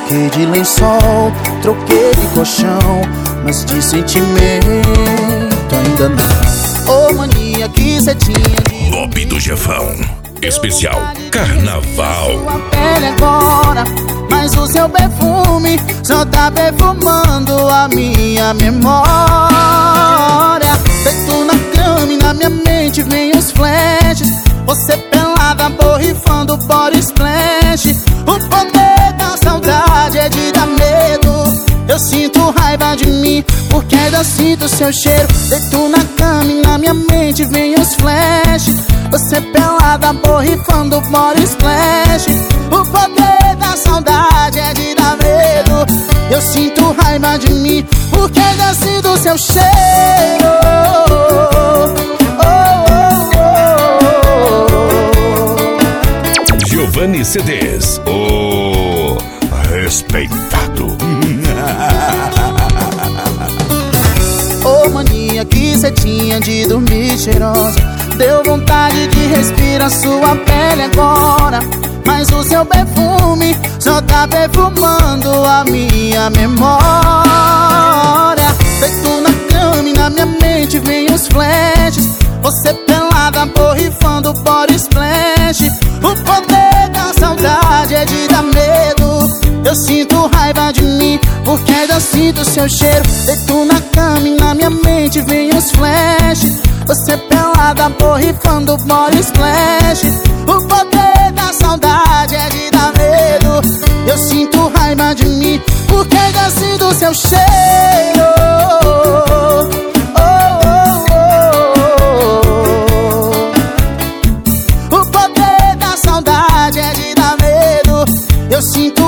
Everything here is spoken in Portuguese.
Troquei de lençol, troquei de colchão, mas de sentimento ainda não. Ô mania que cê tinha de Lobby do Jefão, especial Carnaval. sua pele agora, mas o seu perfume só tá perfumando a minha memória. Deito na cama e na minha mente vem os flashes, você pelada borrifando body splash. O poder da saudade é de dar medo. Eu sinto raiva de mim porque ainda sinto seu cheiro. Deito na cama e na minha mente vem os flashes, você pelada borrifando body splash. O poder da saudade é de dar medo. Eu sinto raiva de mim porque ainda sinto seu cheiro. Giovanni CDs, o respeitado. Ô mania que cê tinha de dormir cheirosa, deu vontade de respirar sua pele agora, mas o seu perfume só tá perfumando a minha memória. Deito na cama e na minha mente vem os flashes, você pelada borrifando body splash. O poder da saudade é de dar medo. Eu sinto raiva de mim porque ainda sinto seu cheiro. Deito na cama e na minha mente vem os flashes, você pelada borrifando body splash. O poder da saudade é de dar medo. Eu sinto raiva de mim porque ainda sinto seu cheiro. O poder da saudade é de dar medo. Eu sinto